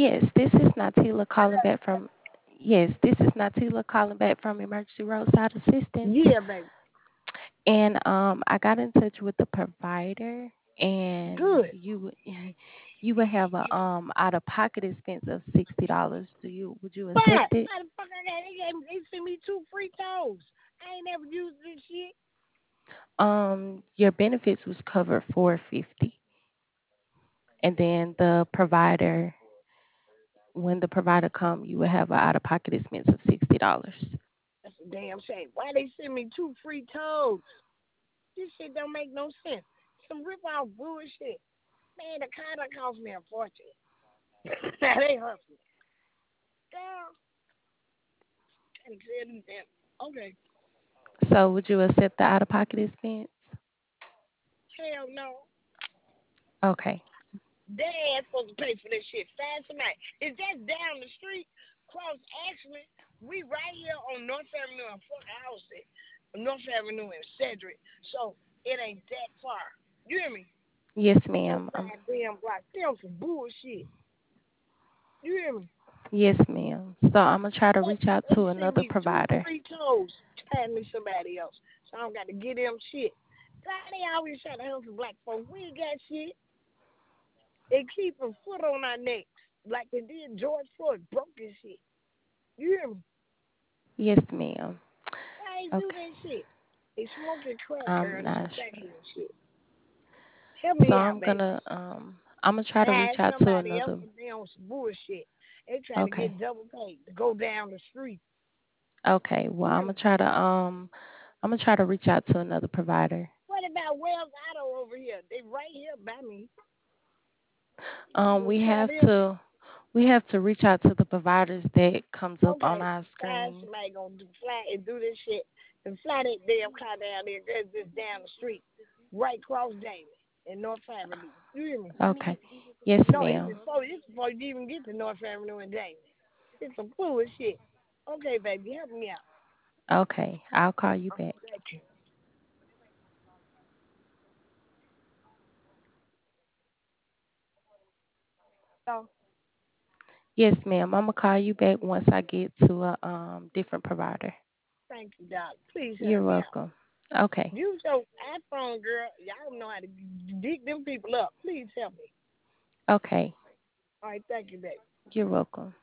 Yes, this is Natila calling back from. Yes, this is Natila calling back from Emergency Roadside Assistance. Yeah, baby. And I got in touch with the provider, and Good. you would have a out of pocket expense of $60. Would you But accept it? how the fuck I got they sent me two free toes. I ain't never used this shit. Your benefits was covered 450, and then the provider, when the provider come, you would have a out of pocket expense of $60. That's a damn shame. Why they send me two free toes? This shit don't make no sense. Some rip off bullshit. Man, the car done cost me a fortune. Now they hustling. Girl, can't tell these damn. Okay. So would you accept the out of pocket expense? Hell no. Okay. They ain't supposed to pay for this shit. Fast tonight. Is that down the street? Cross actually, we right here on North Avenue and fuck house it. North Avenue and Cedric. So it ain't that far. You hear me? Yes, Four, ma'am. five damn blocks. They on some bullshit. You hear me? Yes, ma'am. So I'm gonna try to They, reach out they to send another me two provider. free toes. Tag me somebody else. So I don't got to get them shit. God, they always try to help the black folks. We ain't got shit. They keep a foot on our necks. Like they did George Floyd. Broke his shit. You hear me? Yes, ma'am. Why they do Okay. that shit? They smoking crack, I'm girl. They not sure. crackhead shit. Help So me out, baby. I'm gonna try to Nah, reach it's out to somebody else, another. but they on some bullshit. They trying to Okay. get double paid to go down the street. Okay. Well, You hear me? I'm gonna try to reach out to another provider. What about Wells Auto over here? They right here by me. You We want to try have them? to we have to reach out to the providers that comes up on Okay. our Find screen. somebody gonna do fly and do this shit and fly that damn car down there. There's just down the street, right across Jamie in North Avenue. You hear me? Okay. Yes, No, it's ma'am. before you even get to North Avenue and Jamie. It's some bullshit. Okay, baby, help me out. Okay. I'll call you back. Thank you. So, Yes, ma'am. I'm gonna call you back once I get to a different provider. thank you, Doc. Please You're help me out. welcome. Okay. Use your iPhone, girl. Y'all know how to dig them people up. Please help me. Okay. All right, thank you, baby. You're welcome.